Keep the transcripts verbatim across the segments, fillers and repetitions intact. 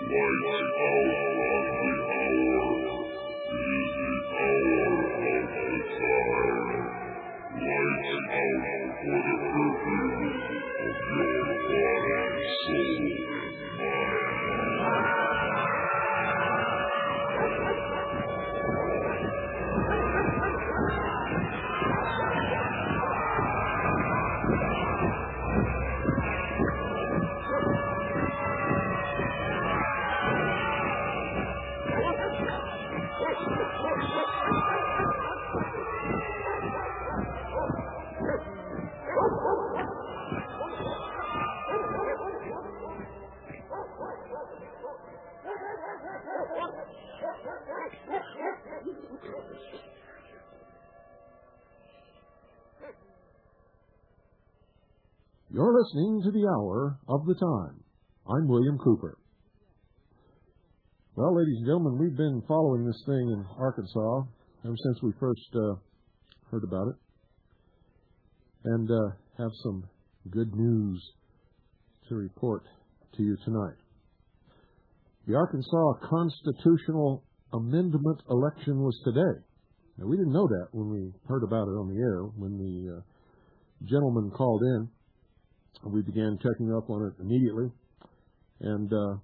You're listening to the Hour of the Time. I'm William Cooper. Well, ladies and gentlemen, we've been following this thing in Arkansas ever since we first uh, heard about it, and uh, have some good news to report to you tonight. The Arkansas Constitutional Amendment election was today. Now, we didn't know that when we heard about it on the air, when the uh, gentleman called in. We began checking up on it immediately, and uh,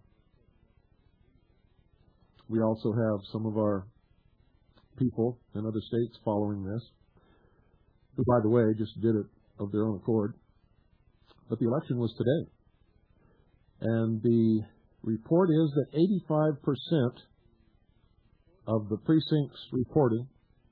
we also have some of our people in other states following this, who, by the way, just did it of their own accord. But the election was today, and the report is that eighty-five percent of the precincts reporting,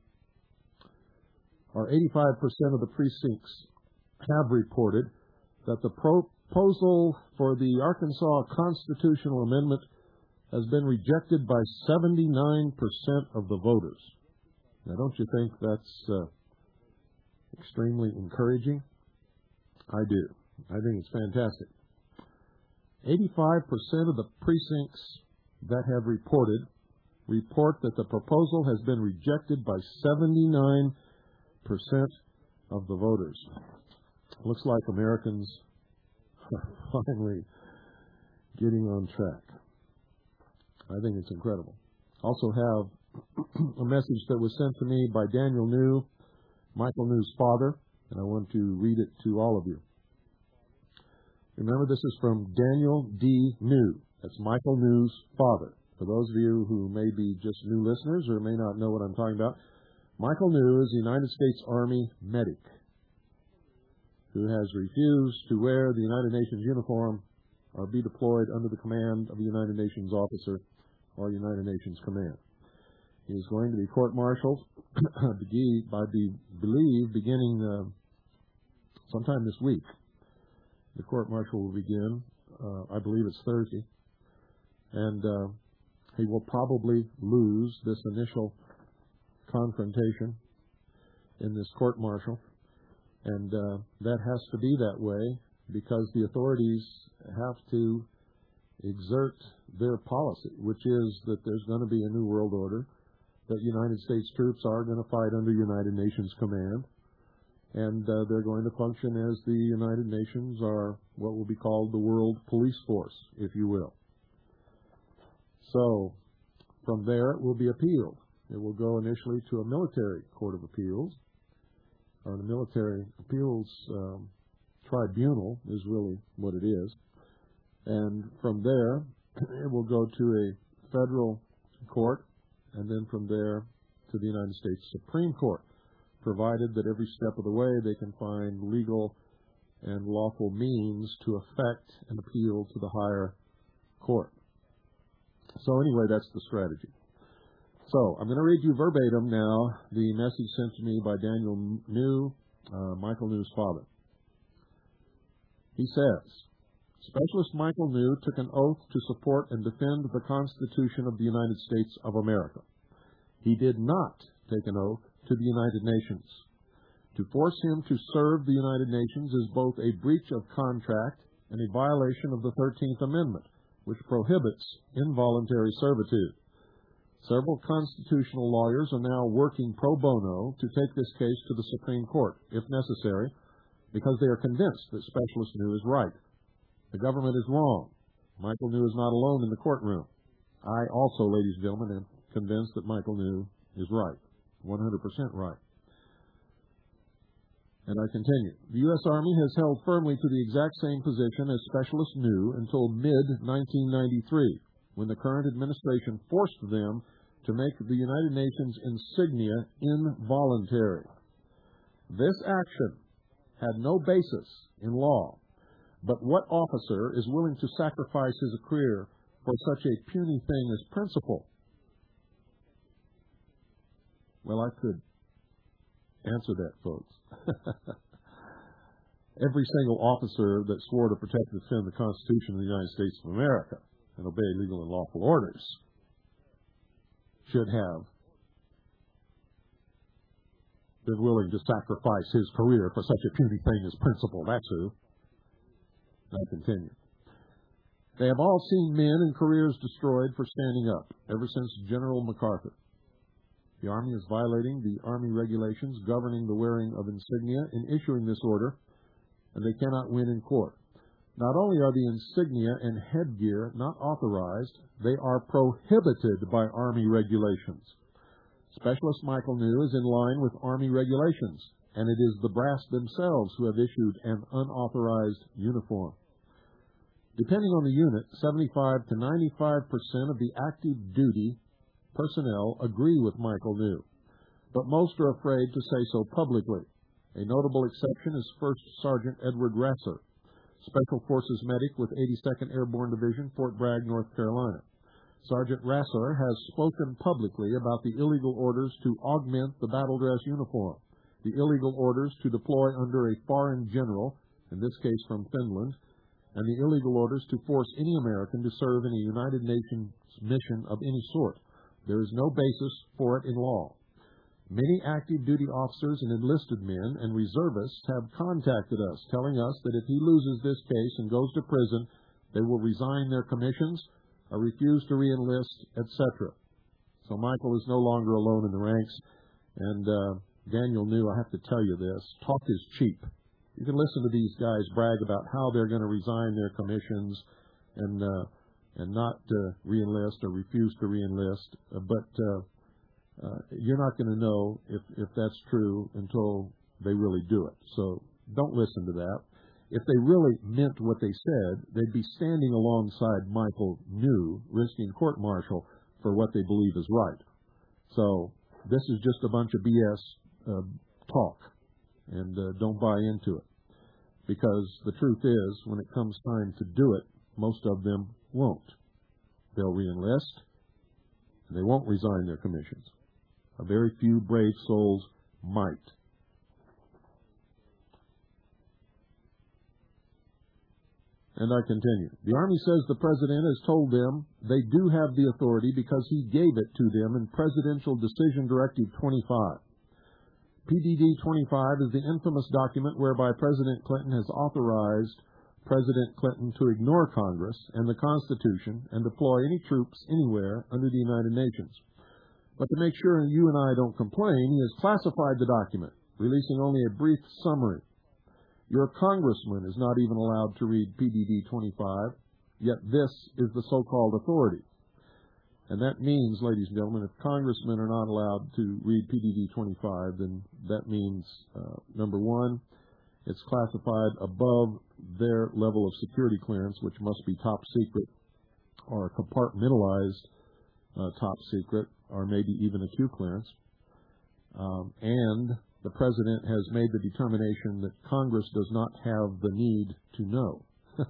or eighty-five percent of the precincts have reported that the proposal for the Arkansas Constitutional Amendment has been rejected by seventy-nine percent of the voters. Now, don't you think that's uh, extremely encouraging? I do. I think it's fantastic. eighty-five percent of the precincts that have reported report that the proposal has been rejected by seventy-nine percent of the voters. Looks like Americans are finally getting on track. I think it's incredible. Also have a message that was sent to me by Daniel New, Michael New's father, and I want to read it to all of you. Remember, this is from Daniel D. New. That's Michael New's father. For those of you who may be just new listeners or may not know what I'm talking about, Michael New is a United States Army medic who has refused to wear the United Nations uniform or be deployed under the command of a United Nations officer or United Nations command. He is going to be court-martialed, by the believe, beginning uh, sometime this week. The court-martial will begin, uh, I believe it's Thursday, and uh, he will probably lose this initial confrontation in this court-martial. And uh, that has to be that way because the authorities have to exert their policy, which is that there's going to be a new world order, that United States troops are going to fight under United Nations command, and uh, they're going to function as the United Nations are what will be called the World Police Force, if you will. So from there it will be appealed. It will go initially to a military court of appeals, or the military appeals um, tribunal is really what it is. And from there, it will go to a federal court, and then from there to the United States Supreme Court, provided that every step of the way they can find legal and lawful means to effect an appeal to the higher court. So anyway, that's the strategy. So I'm going to read you verbatim now the message sent to me by Daniel New, uh, Michael New's father. He says, Specialist Michael New took an oath to support and defend the Constitution of the United States of America. He did not take an oath to the United Nations. To force him to serve the United Nations is both a breach of contract and a violation of the thirteenth Amendment, which prohibits involuntary servitude. Several constitutional lawyers are now working pro bono to take this case to the Supreme Court, if necessary, because they are convinced that Specialist New is right. The government is wrong. Michael New is not alone in the courtroom. I also, ladies and gentlemen, am convinced that Michael New is right, one hundred percent right. And I continue. The U S. Army has held firmly to the exact same position as Specialist New until mid nineteen ninety-three, when the current administration forced them to make the United Nations insignia involuntary. This action had no basis in law, but what officer is willing to sacrifice his career for such a puny thing as principle? Well, I could answer that, folks. Every single officer that swore to protect and defend the Constitution of the United States of America and obey legal and lawful orders should have been willing to sacrifice his career for such a puny thing as principle. That's who. I continue. They have all seen men and careers destroyed for standing up, ever since General MacArthur. The Army is violating the Army regulations governing the wearing of insignia in issuing this order, and they cannot win in court. Not only are the insignia and headgear not authorized, they are prohibited by Army regulations. Specialist Michael New is in line with Army regulations, and it is the brass themselves who have issued an unauthorized uniform. Depending on the unit, seventy-five to ninety-five percent of the active duty personnel agree with Michael New, but most are afraid to say so publicly. A notable exception is First Sergeant Edward Rasser, Special Forces medic with eighty-second Airborne Division, Fort Bragg, North Carolina. Sergeant Rasser has spoken publicly about the illegal orders to augment the battle dress uniform, the illegal orders to deploy under a foreign general, in this case from Finland, and the illegal orders to force any American to serve in a United Nations mission of any sort. There is no basis for it in law. Many active duty officers and enlisted men and reservists have contacted us, telling us that if he loses this case and goes to prison, they will resign their commissions or refuse to reenlist, et cetera. So Michael is no longer alone in the ranks, and uh, Daniel New, I have to tell you this, talk is cheap. You can listen to these guys brag about how they're going to resign their commissions and uh, and not uh, reenlist or refuse to reenlist, uh, but uh, uh, you're not going to know if, if that's true until they really do it. So don't listen to that. If they really meant what they said, they'd be standing alongside Michael New, risking court-martial for what they believe is right. So this is just a bunch of B S uh, talk, and uh, don't buy into it. Because the truth is, when it comes time to do it, most of them won't. They'll reenlist, and they won't resign their commissions. A very few brave souls might. And I continue. The Army says the President has told them they do have the authority because he gave it to them in Presidential Decision Directive twenty-five. P D D twenty-five is the infamous document whereby President Clinton has authorized President Clinton to ignore Congress and the Constitution and deploy any troops anywhere under the United Nations. But to make sure you and I don't complain, he has classified the document, releasing only a brief summary. Your congressman is not even allowed to read P D D twenty-five, yet this is the so-called authority. And that means, ladies and gentlemen, if congressmen are not allowed to read P D D twenty-five, then that means, uh, number one, it's classified above their level of security clearance, which must be top secret or compartmentalized uh, top secret, or maybe even a Q clearance. Um, and the President has made the determination that Congress does not have the need to know.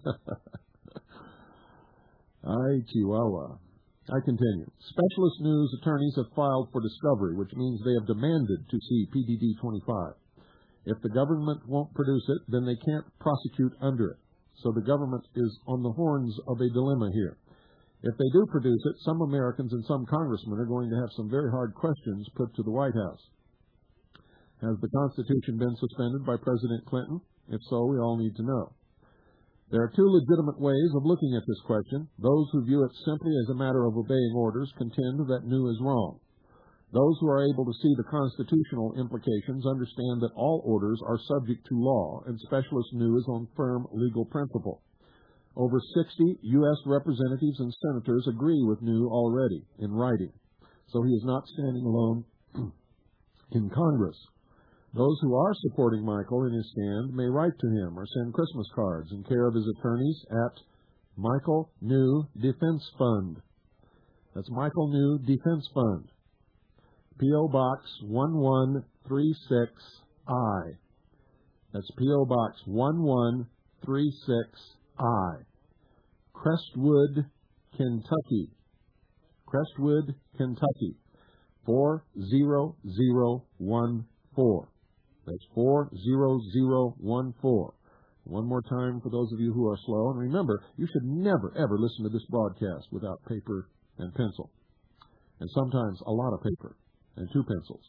Ay, Chihuahua. I continue. Specialist News attorneys have filed for discovery, which means they have demanded to see P D D twenty-five. If the government won't produce it, then they can't prosecute under it. So the government is on the horns of a dilemma here. If they do produce it, some Americans and some congressmen are going to have some very hard questions put to the White House. Has the Constitution been suspended by President Clinton? If so, we all need to know. There are two legitimate ways of looking at this question. Those who view it simply as a matter of obeying orders contend that New is wrong. Those who are able to see the constitutional implications understand that all orders are subject to law, and Specialist New is on firm legal principle. Over sixty U S representatives and senators agree with New already in writing, so he is not standing alone in Congress. Those who are supporting Michael in his stand may write to him or send Christmas cards in care of his attorneys at Michael New Defense Fund. That's Michael New Defense Fund. P O. Box one one three six I. That's P O. Box one one three six I. Crestwood, Kentucky. Crestwood, Kentucky. four zero zero one four. That's four zero zero one four. One more time for those of you who are slow. And remember, you should never, ever listen to this broadcast without paper and pencil. And sometimes a lot of paper and two pencils.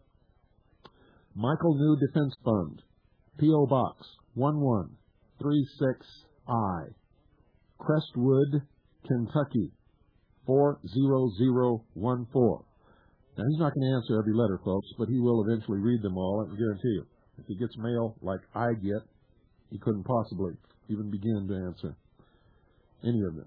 Michael New Defense Fund, P O. Box one one three six I, Crestwood, Kentucky, four zero zero one four. Now, he's not going to answer every letter, folks, but he will eventually read them all, I can guarantee you. If he gets mail like I get, he couldn't possibly even begin to answer any of them.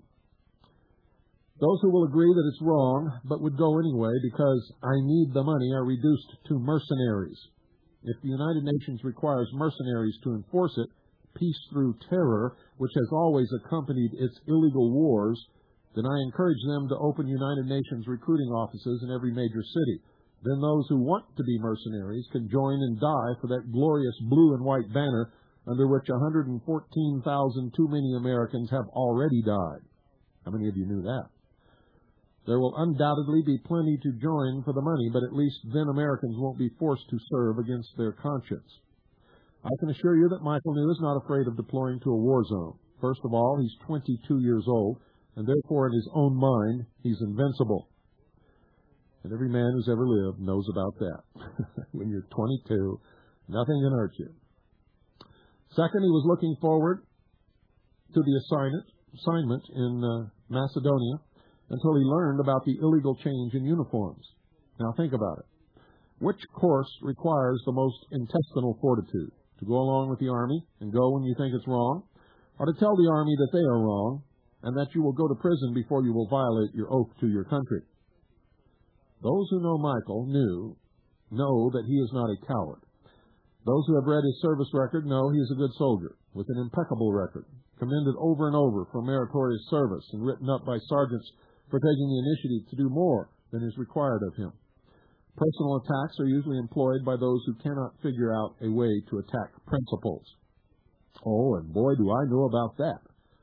Those who will agree that it's wrong, but would go anyway because I need the money, are reduced to mercenaries. If the United Nations requires mercenaries to enforce it, peace through terror, which has always accompanied its illegal wars, then I encourage them to open United Nations recruiting offices in every major city. Then those who want to be mercenaries can join and die for that glorious blue and white banner under which one hundred fourteen thousand too many Americans have already died. How many of you knew that? There will undoubtedly be plenty to join for the money, but at least then Americans won't be forced to serve against their conscience. I can assure you that Michael New is not afraid of deploying to a war zone. First of all, he's twenty-two years old, and therefore in his own mind, he's invincible. And every man who's ever lived knows about that. When you're twenty-two, nothing can hurt you. Second, he was looking forward to the assignment, assignment in uh, Macedonia until he learned about the illegal change in uniforms. Now think about it. Which course requires the most intestinal fortitude? To go along with the Army and go when you think it's wrong, or to tell the Army that they are wrong and that you will go to prison before you will violate your oath to your country? Those who know Michael New know that he is not a coward. Those who have read his service record know he is a good soldier with an impeccable record, commended over and over for meritorious service and written up by sergeants for taking the initiative to do more than is required of him. Personal attacks are usually employed by those who cannot figure out a way to attack principles. Oh, and boy, do I know about that.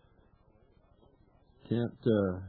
Can't, uh,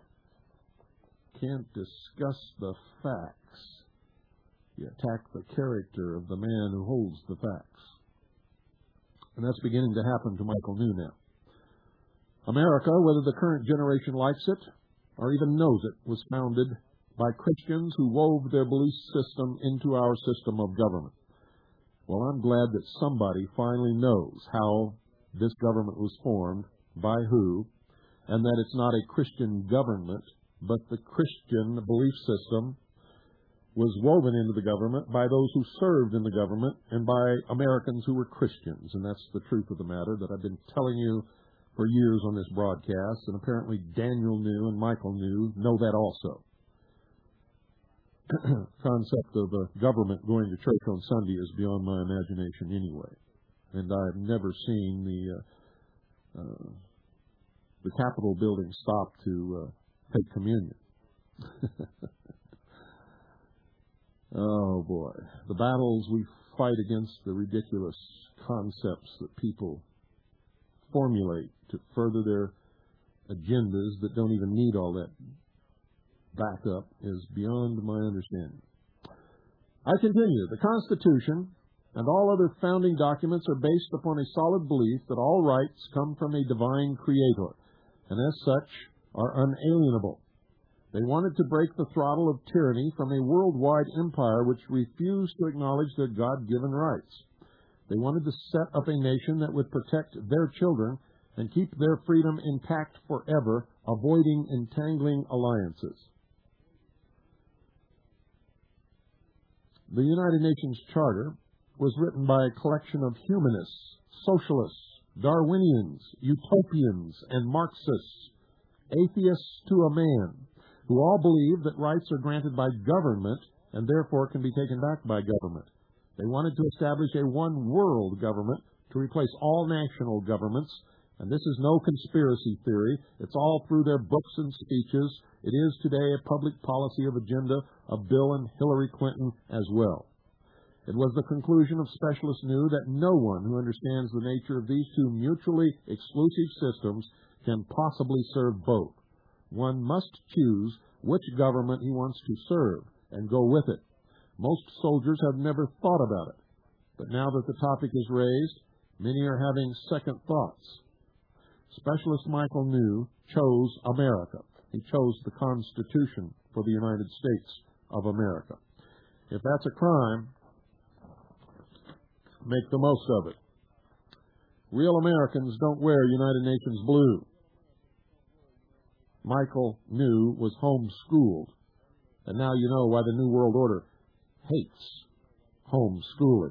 can't discuss the facts. You attack the character of the man who holds the facts. And that's beginning to happen to Michael New now. America, whether the current generation likes it or even knows it, was founded by Christians who wove their belief system into our system of government. Well, I'm glad that somebody finally knows how this government was formed, by who, and that it's not a Christian government, but the Christian belief system was woven into the government by those who served in the government and by Americans who were Christians. And that's the truth of the matter that I've been telling you for years on this broadcast, and apparently Daniel New and Michael New know that also. Concept of a government going to church on Sunday is beyond my imagination anyway. And I've never seen the uh, uh, the Capitol building stop to uh, take communion. Oh, boy. The battles we fight against the ridiculous concepts that people formulate to further their agendas that don't even need all that backup is beyond my understanding. I continue. The Constitution and all other founding documents are based upon a solid belief that all rights come from a divine creator, and as such are unalienable. They wanted to break the throttle of tyranny from a worldwide empire which refused to acknowledge their God-given rights. They wanted to set up a nation that would protect their children and keep their freedom intact forever, avoiding entangling alliances. The United Nations Charter was written by a collection of humanists, socialists, Darwinians, utopians, and Marxists, atheists to a man, who all believe that rights are granted by government and therefore can be taken back by government. They wanted to establish a one-world government to replace all national governments, and this is no conspiracy theory. It's all through their books and speeches. It is today a public policy of agenda of Bill and Hillary Clinton as well. It was the conclusion of specialists knew that no one who understands the nature of these two mutually exclusive systems can possibly serve both. One must choose which government he wants to serve and go with it. Most soldiers have never thought about it, but now that the topic is raised, many are having second thoughts. Specialist Michael New chose America. He chose the Constitution for the United States of America. If that's a crime, make the most of it. Real Americans don't wear United Nations blue. Michael New was homeschooled, and now you know why the New World Order hates homeschooling.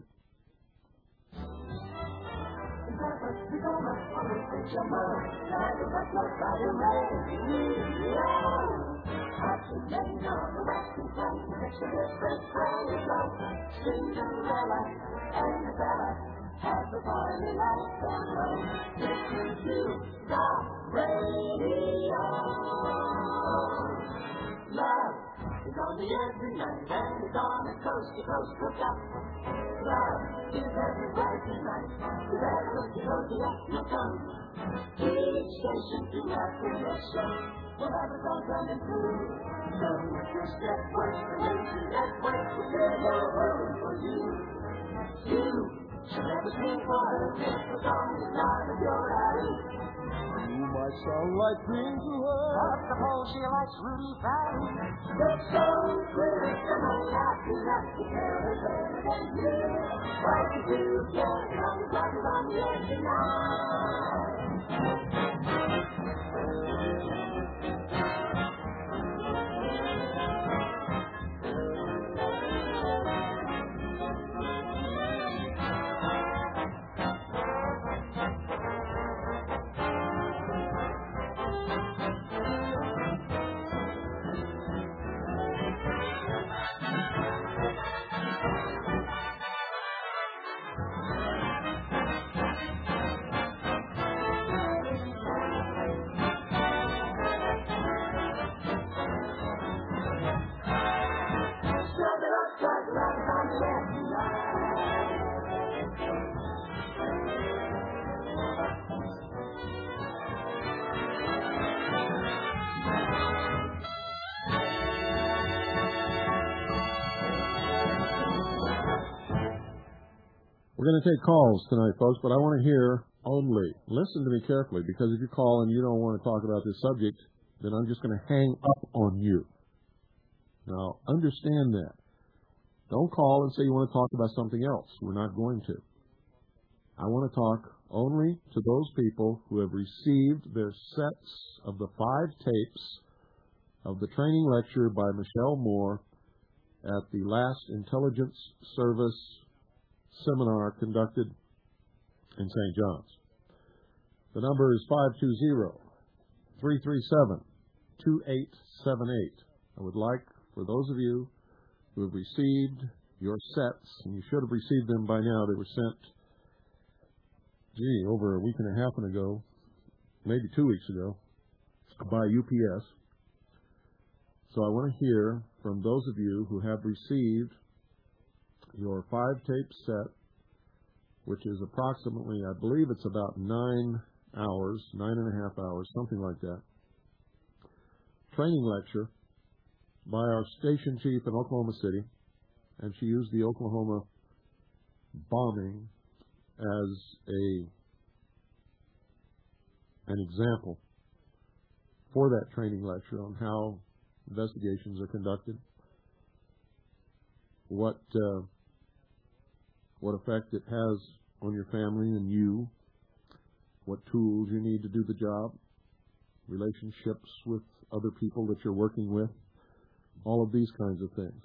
Have the party lights on low. Listen to the radio. Love is on the air tonight, and it's on a coast-to-coast hookup. Love is everywhere tonight, with that coast-to-coast electric come. Each station to have connection, we'll have a song coming through. So if your step works the way to that way, we'll get a room for you. You should never sing for a kiss, the song is not of your alley. You might sound like Green to her, but suppose she likes Rudy Valley. It's so good, and I'm happy enough to tell her better than you. Why you do, yeah, come the clock is on the air tonight. We're going to take calls tonight, folks, but I want to hear only. Listen to me carefully, because if you call and you don't want to talk about this subject, then I'm just going to hang up on you. Now, understand that. Don't call and say you want to talk about something else. We're not going to. I want to talk only to those people who have received their sets of the five tapes of the training lecture by Michelle Moore at the last Intelligence Service seminar conducted in Saint John's. The number is five two zero, three three seven, two eight seven eight. I would like for those of you who have received your sets, and you should have received them by now. They were sent, gee, over a week and a half ago, maybe two weeks ago, by U P S. So I want to hear from those of you who have received your five-tape set, which is approximately, I believe it's about nine hours, nine and a half hours, something like that, training lecture by our station chief in Oklahoma City, and she used the Oklahoma bombing as a an example for that training lecture on how investigations are conducted, what uh, what effect it has on your family and you, what tools you need to do the job, relationships with other people that you're working with, all of these kinds of things.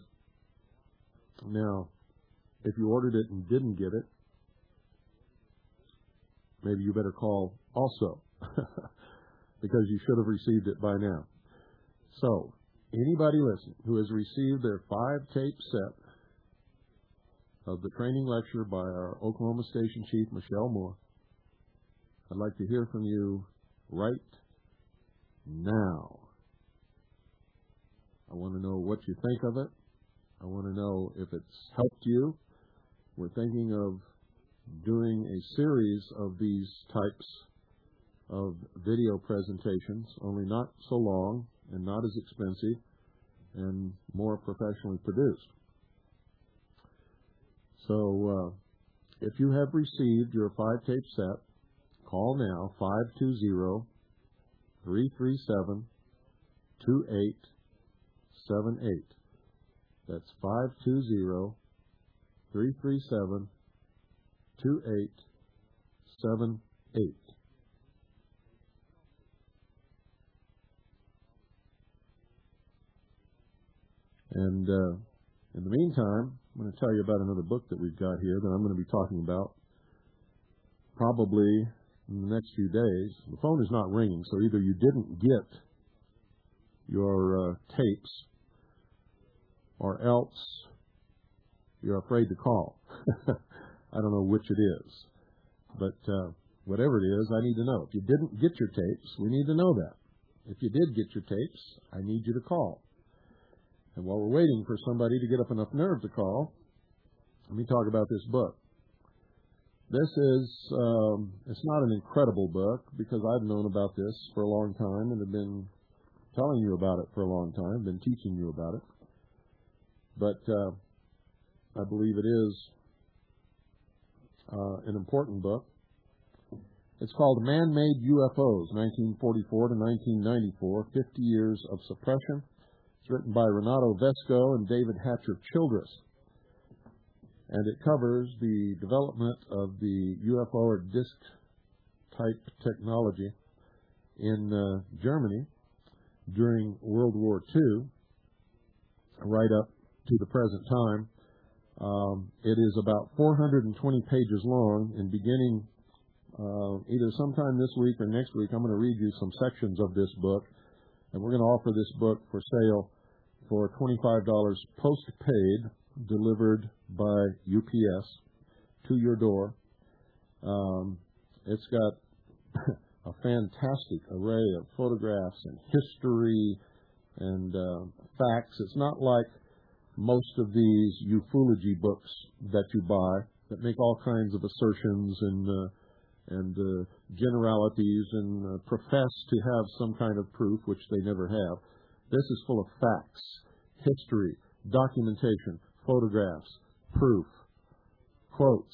Now, if you ordered it and didn't get it, maybe you better call also, because you should have received it by now. So, anybody listening who has received their five-tape set of the training lecture by our Oklahoma Station Chief, Michelle Moore, I'd like to hear from you right now. I want to know what you think of it. I want to know if it's helped you. We're thinking of doing a series of these types of video presentations, only not so long and not as expensive and more professionally produced. So uh, if you have received your five-tape set, call now, five two zero, three three seven, two eight seven eight. That's five two zero, three three seven, two eight seven eight. And uh, in the meantime, I'm going to tell you about another book that we've got here that I'm going to be talking about probably in the next few days. The phone is not ringing, so either you didn't get your uh, tapes or else you're afraid to call. I don't know which it is. But uh, whatever it is, I need to know. If you didn't get your tapes, we need to know that. If you did get your tapes, I need you to call. And while we're waiting for somebody to get up enough nerve to call, let me talk about this book. This is, um, it's not an incredible book because I've known about this for a long time and have been telling you about it for a long time, been teaching you about it. But uh, I believe it is uh, an important book. It's called Man-Made U F Os, nineteen forty-four to nineteen ninety-four, fifty years of Suppression. It's written by Renato Vesco and David Hatcher Childress. And it covers the development of the U F O or disc-type technology in uh, Germany during World War Two, right up to the present time. Um, it is about four hundred twenty pages long, and beginning uh, either sometime this week or next week, I'm going to read you some sections of this book, and we're going to offer this book for sale for twenty-five dollars post-paid, delivered by U P S to your door. Um, it's got a fantastic array of photographs and history and uh, facts. It's not like most of these ufology books that you buy that make all kinds of assertions and uh, and uh, generalities and uh, profess to have some kind of proof, which they never have. This is full of facts, history, documentation, photographs, proof, quotes,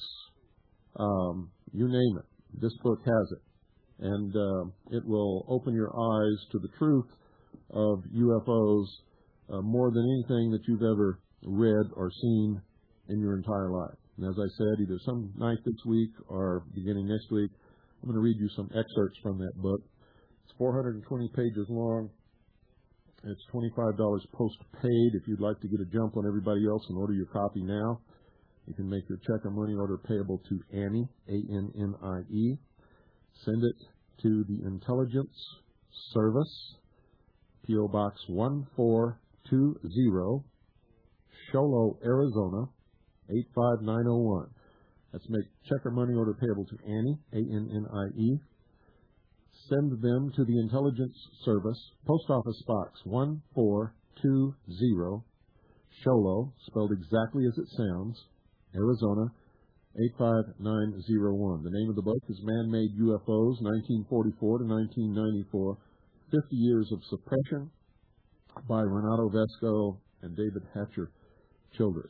um, you name it. This book has it. And uh, it will open your eyes to the truth of U F Os uh, more than anything that you've ever read or seen in your entire life. And as I said, either some night this week or beginning next week, I'm going to read you some excerpts from that book. It's four hundred twenty pages long. It's twenty-five dollars post-paid. If you'd like to get a jump on everybody else and order your copy now, you can make your check or money order payable to Annie, A N N I E. Send it to the Intelligence Service, P O Box one four two zero, Show Low, Arizona, eight five nine oh one. Let's make check or money order payable to Annie, A N N I E. Send them to the Intelligence Service, Post Office Box one four two zero, Show Low, spelled exactly as it sounds, Arizona, eight five nine oh one. The name of the book is Man-Made U F Os, nineteen forty-four to nineteen ninety-four, fifty years of Suppression, by Renato Vesco and David Hatcher Childress.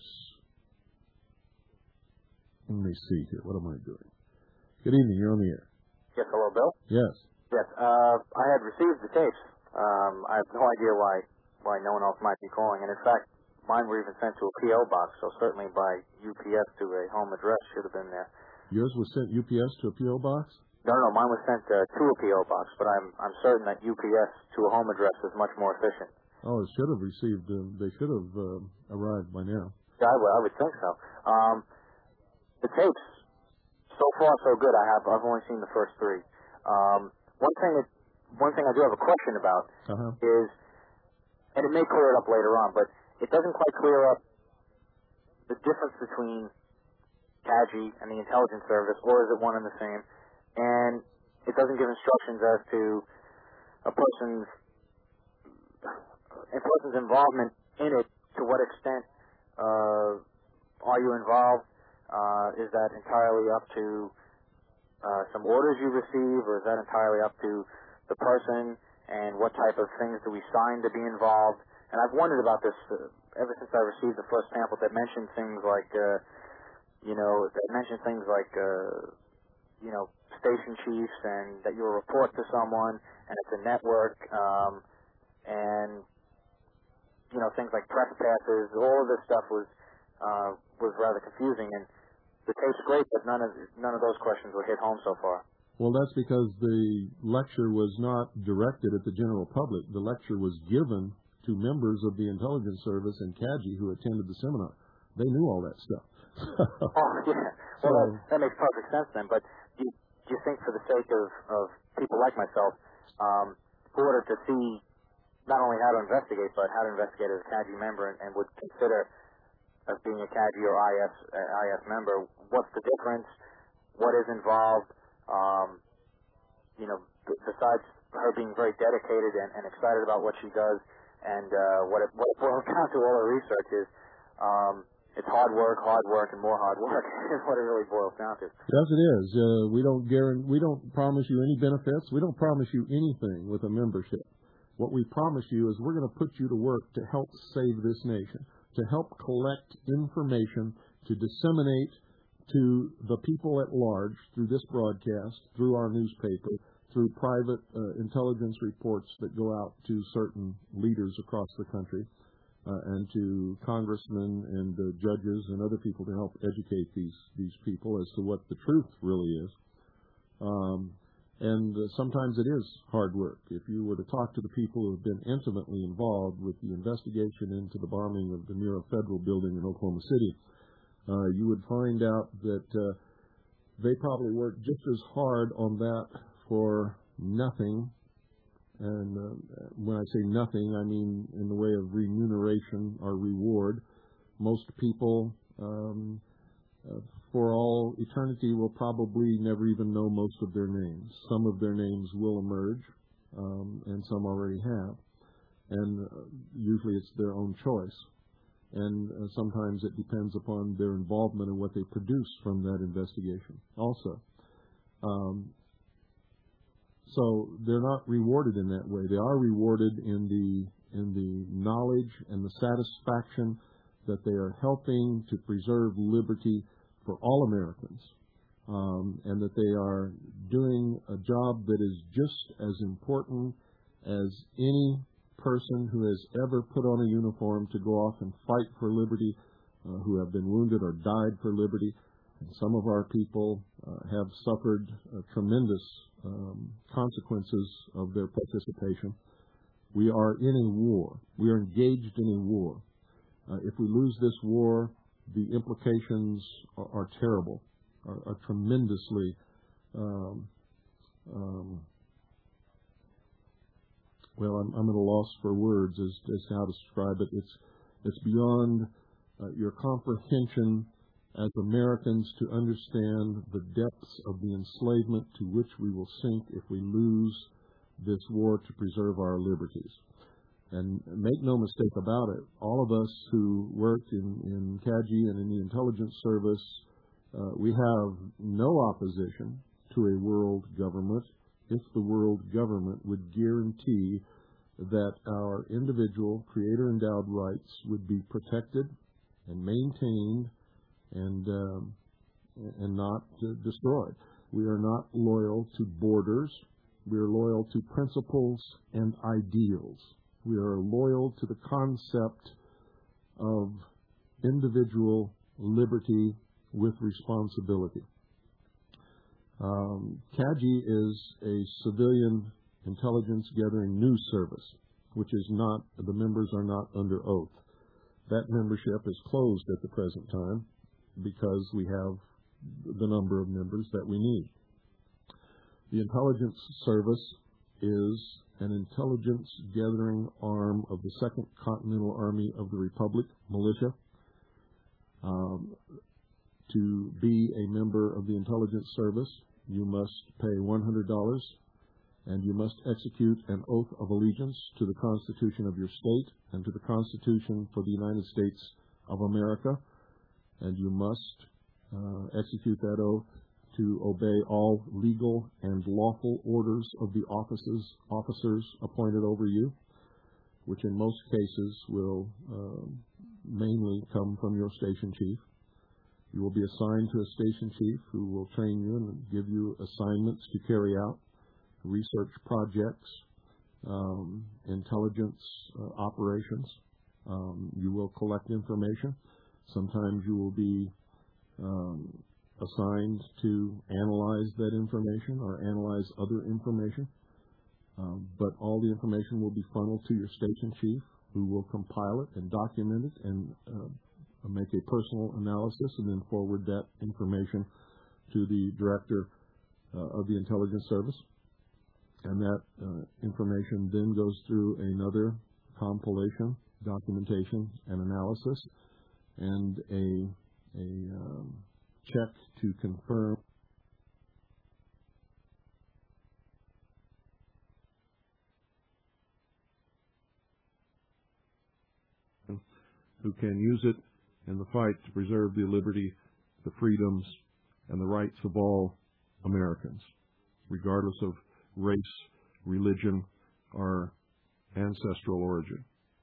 Let me see here. What am I doing? Good evening. You're on the air. Yes, hello, Bill? Yes. Yes, uh, I had received the tapes. Um, I have no idea why why no one else might be calling. And in fact, mine were even sent to a P O box, so certainly by U P S to a home address should have been there. Yours was sent U P S to a P O box? No, no, mine was sent uh, to a P O box, but I'm I'm certain that U P S to a home address is much more efficient. Oh, it should have received, uh, they should have uh, arrived by now. Yeah, I would, I would think so. Um, the tapes so far so good. I have I've only seen the first three. Um, one thing that one thing I do have a question about uh-huh. is, and it may clear it up later on, but it doesn't quite clear up the difference between C A G I and the intelligence service, or is it one and the same? And it doesn't give instructions as to a person's a person's involvement in it. To what extent uh, are you involved? Uh, is that entirely up to uh, some orders you receive, or is that entirely up to the person? And what type of things do we sign to be involved? And I've wondered about this uh, ever since I received the first pamphlet that mentioned things like, uh, you know, that mentioned things like, uh, you know, station chiefs, and that you'll report to someone, and it's a network, um, and you know, things like press passes. All of this stuff was uh, was rather confusing, and the tape's great, but none of none of those questions were hit home so far. Well, that's because the lecture was not directed at the general public. The lecture was given to members of the intelligence service and C A G I who attended the seminar. They knew all that stuff. Oh, yeah. Well, so, that, that makes perfect sense then. But do you, do you think, for the sake of, of people like myself, um, who order to see not only how to investigate, but how to investigate as a C A G I member, and, and would consider as being a C A G I or I S, uh, I S member, what's the difference? What is involved? Um, you know, b- besides her being very dedicated and, and excited about what she does, and uh, what it, what it boils down to, all her research is, um, it's hard work, hard work, and more hard work is what it really boils down to. Yes, it is. Uh, we don't guarantee, we don't promise you any benefits. We don't promise you anything with a membership. What we promise you is we're going to put you to work to help save this nation, to help collect information, to disseminate to the people at large through this broadcast, through our newspaper, through private uh, intelligence reports that go out to certain leaders across the country, uh, and to congressmen and uh, judges and other people to help educate these these people as to what the truth really is. Um, and uh, sometimes it is hard work. If you were to talk to the people who have been intimately involved with the investigation into the bombing of the Mira Federal Building in Oklahoma City, uh, you would find out that uh, they probably worked just as hard on that for nothing. And uh, when I say nothing, I mean in the way of remuneration or reward. Most people, um, uh, for all eternity, will probably never even know most of their names. Some of their names will emerge, um, and some already have. And uh, usually it's their own choice. And uh, sometimes it depends upon their involvement and what they produce from that investigation also. Um, So they're not rewarded in that way. They are rewarded in the in the knowledge and the satisfaction that they are helping to preserve liberty for all Americans, um, and that they are doing a job that is just as important as any person who has ever put on a uniform to go off and fight for liberty, uh, who have been wounded or died for liberty. And some of our people uh, have suffered uh, tremendous um, consequences of their participation. We are in a war. We are engaged in a war. Uh, if we lose this war, the implications are, are terrible, are, are tremendously um, um, well, I'm, I'm at a loss for words as, as to how to describe it. It's, it's beyond uh, your comprehension as Americans to understand the depths of the enslavement to which we will sink if we lose this war to preserve our liberties. And make no mistake about it, all of us who work in, in C A G I and in the intelligence service, uh, we have no opposition to a world government if the world government would guarantee that our individual creator-endowed rights would be protected and maintained and um, and not uh, destroyed. We are not loyal to borders. We are loyal to principles and ideals. We are loyal to the concept of individual liberty with responsibility. Um, C A G I is a civilian intelligence gathering news service, which is not, the members are not under oath. That membership is closed at the present time, because we have the number of members that we need. The intelligence service is an intelligence gathering arm of the Second Continental Army of the Republic, militia. Um, to be a member of the intelligence service, you must pay one hundred dollars, and you must execute an oath of allegiance to the Constitution of your state and to the Constitution for the United States of America, and you must uh, execute that oath to obey all legal and lawful orders of the offices, officers appointed over you, which in most cases will uh, mainly come from your station chief. You will be assigned to a station chief who will train you and give you assignments to carry out, research projects, um, intelligence uh, operations. Um, you will collect information. Sometimes you will be um, assigned to analyze that information or analyze other information. Um, but all the information will be funneled to your station chief, who will compile it and document it and uh, make a personal analysis and then forward that information to the director uh, of the intelligence service. And that uh, information then goes through another compilation, documentation, and analysis, and a, a um, check to confirm who can use it in the fight to preserve the liberty, the freedoms, and the rights of all Americans, regardless of race, religion, or ancestral origin.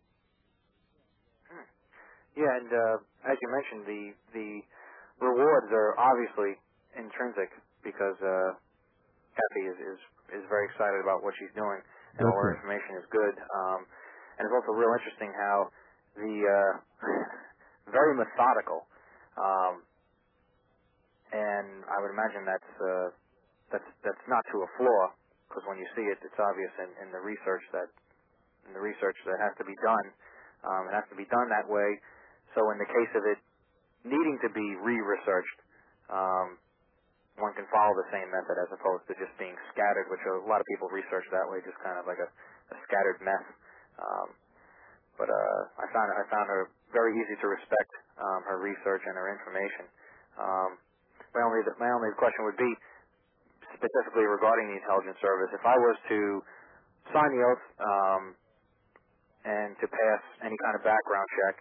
Yeah, and uh, as you mentioned, the the rewards are obviously intrinsic because uh, Kathy is, is is very excited about what she's doing, and all her information is good. Um, and it's also real interesting how the uh, very methodical, um, and I would imagine that's uh, that's that's not to a flaw, because when you see it, it's obvious in, in the research that in the research that has to be done. Um, it has to be done that way. So in the case of it needing to be re-researched, um, one can follow the same method as opposed to just being scattered, which a lot of people research that way, just kind of like a, a scattered mess. Um, but uh, I found I found her very easy to respect, um, her research and her information. Um, my only my only question would be specifically regarding the intelligence service. If I was to sign the oath um, and to pass any kind of background check,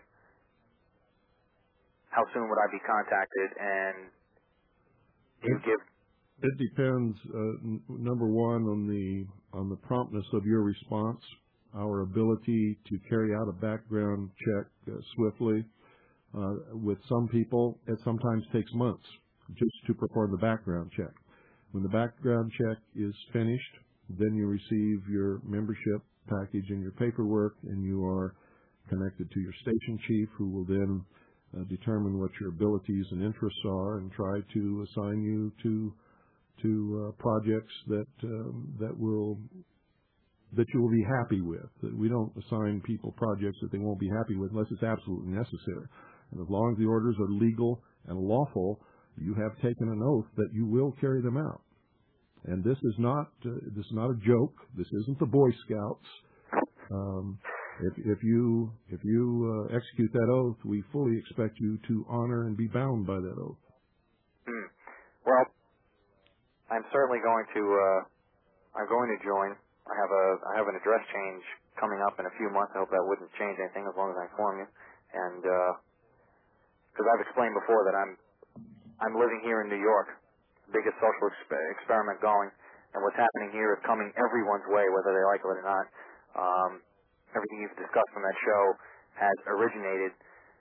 how soon would I be contacted, and you give? It depends. Uh, n- number one, on the on the promptness of your response, our ability to carry out a background check uh, swiftly. Uh, with some people, it sometimes takes months just to perform the background check. When the background check is finished, then you receive your membership package and your paperwork, and you are connected to your station chief, who will then Uh, determine what your abilities and interests are, and try to assign you to to uh, projects that um, that will that you will be happy with. That we don't assign people projects that they won't be happy with unless it's absolutely necessary. And as long as the orders are legal and lawful, you have taken an oath that you will carry them out. And this is not uh, this is not a joke. This isn't the Boy Scouts. Um, If, if you if you uh, execute that oath, we fully expect you to honor and be bound by that oath. Hmm. Well, I'm certainly going to uh, I'm going to join. I have a I have an address change coming up in a few months. I hope that wouldn't change anything as long as I inform you. And because uh, I've explained before that I'm I'm living here in New York, biggest social exp- experiment going, and what's happening here is coming everyone's way, whether they like it or not. Um, Everything you've discussed from that show has originated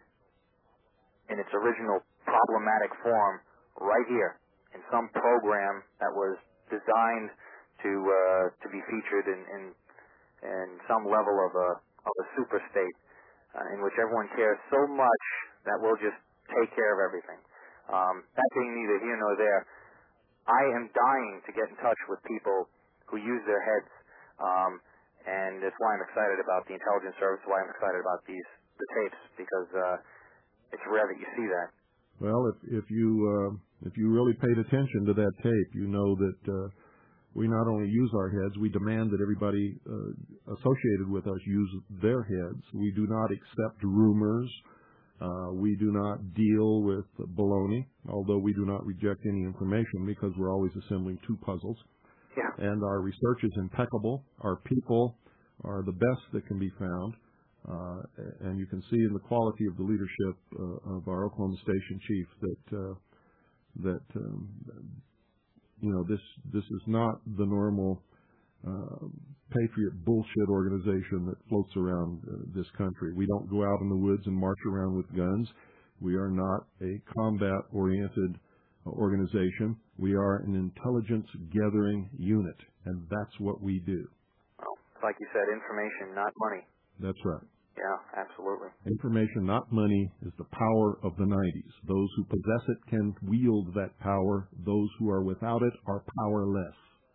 in its original problematic form right here in some program that was designed to uh, to be featured in, in in some level of a of a super state uh, in which everyone cares so much that we'll just take care of everything. Um, that being neither here nor there, I am dying to get in touch with people who use their heads. Um, And that's why I'm excited about the intelligence service, why I'm excited about these the tapes, because uh, it's rare that you see that. Well, if if you uh, If you really paid attention to that tape, you know that uh, we not only use our heads, we demand that everybody uh, associated with us use their heads. We do not accept rumors. Uh, we do not deal with baloney, although we do not reject any information because we're always assembling two puzzles. Yeah. And our research is impeccable. Our people are the best that can be found. Uh, and you can see in the quality of the leadership uh, of our Oklahoma Station chief that uh, that um, you know this this is not the normal uh, patriot bullshit organization that floats around uh, this country. We don't go out in the woods and march around with guns. We are not a combat-oriented organization. We are an intelligence-gathering unit, and that's what we do. Well, like you said, information, not money. That's right. Yeah, absolutely. Information, not money, is the power of the nineties. Those who possess it can wield that power. Those who are without it are powerless.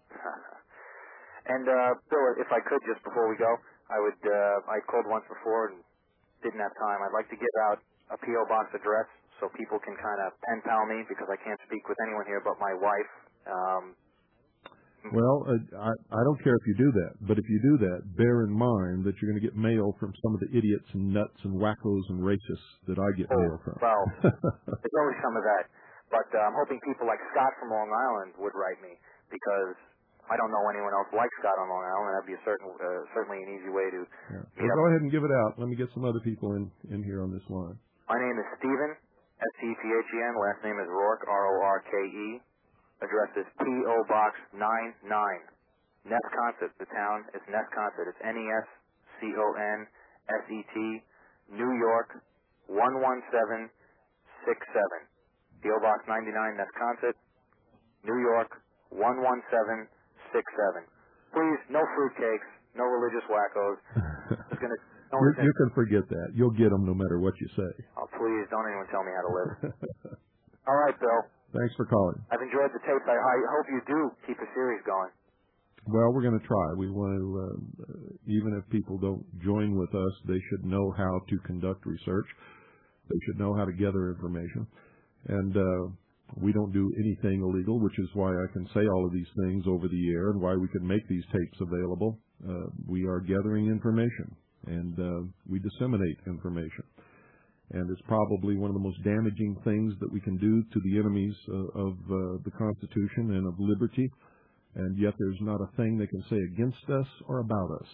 And, uh, Bill, if I could, just before we go, I would, uh, I called once before and didn't have time. I'd like to give out a P O box address so people can kind of pen pal me because I can't speak with anyone here but my wife. Um, Well, uh, I, I don't care if you do that, but if you do that, bear in mind that you're going to get mail from some of the idiots and nuts and wackos and racists that I get oh, mail from. Well, there's always some of that. But uh, I'm hoping people like Scott from Long Island would write me because I don't know anyone else like Scott on Long Island. That'd be a certain, uh, certainly an easy way to... Yeah. Well, go ahead and give it out. Let me get some other people in, in here on this line. My name is Stephen, S T E P H E N. Last name is Rourke, R O R K E. Address is P O Box ninety-nine. Nesconset. The town is Nesconset. It's N E S C O N S E T, New York, one one seven six seven. P O Box ninety-nine, Nesconset, New York, one one seven six seven. Please, no fruitcakes, no religious wackos. It's gonna, no you, you can forget that. You'll get them no matter what you say. Oh, please, don't anyone tell me how to live. All right, Bill. Thanks for calling. I've enjoyed the tapes. I, I hope you do keep a series going. Well, we're going to try. We want to, uh, even if people don't join with us, they should know how to conduct research. They should know how to gather information. And uh, we don't do anything illegal, which is why I can say all of these things over the air and why we can make these tapes available. Uh, we are gathering information, and uh, we disseminate information. And it's probably one of the most damaging things that we can do to the enemies uh, of uh, the Constitution and of liberty. And yet there's not a thing they can say against us or about us.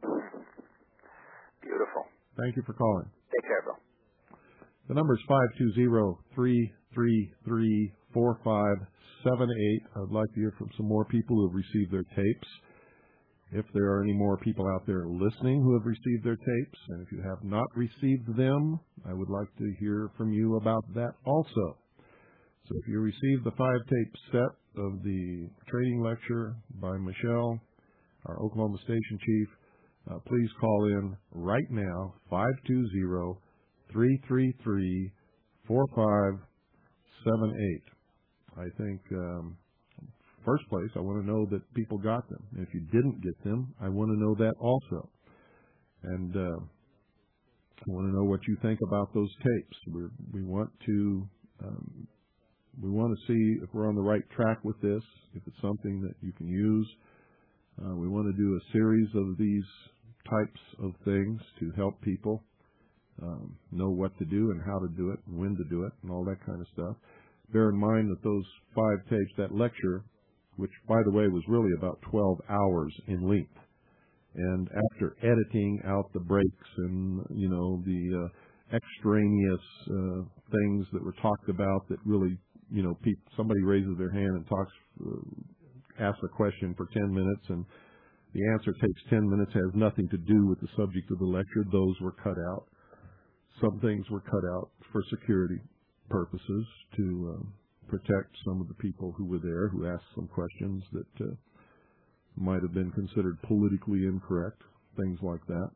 Beautiful. Thank you for calling. Take care, Bill. The number is five two zero, three three three, four five seven eight. I'd like to hear from some more people who have received their tapes. If there are any more people out there listening who have received their tapes, and if you have not received them, I would like to hear from you about that also. So if you received the five-tape set of the training lecture by Michelle, our Oklahoma Station Chief, uh, please call in right now, five two zero, three three three, four five seven eight. I think... Um, First place, I want to know that people got them. And if you didn't get them, I want to know that also. And uh, I want to know what you think about those tapes. We're, we want to um, we want to see if we're on the right track with this, if it's something that you can use. Uh, we want to do a series of these types of things to help people um, know what to do and how to do it and when to do it and all that kind of stuff. Bear in mind that those five tapes, that lecture, which, by the way, was really about twelve hours in length. And after editing out the breaks and, you know, the uh, extraneous uh, things that were talked about that really, you know, pe- somebody raises their hand and talks, uh, asks a question for ten minutes, and the answer takes ten minutes, has nothing to do with the subject of the lecture. Those were cut out. Some things were cut out for security purposes to... Uh, protect some of the people who were there, who asked some questions that uh, might have been considered politically incorrect, things like that.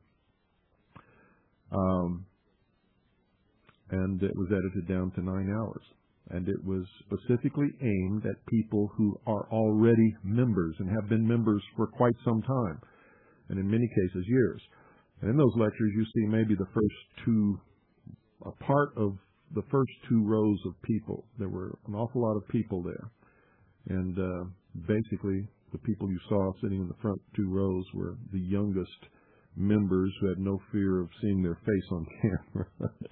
Um, and it was edited down to nine hours. And it was specifically aimed at people who are already members and have been members for quite some time, and in many cases years. And in those lectures, you see maybe the first two, a part of the first two rows of people. There were an awful lot of people there. And uh, basically, the people you saw sitting in the front two rows were the youngest members who had no fear of seeing their face on camera.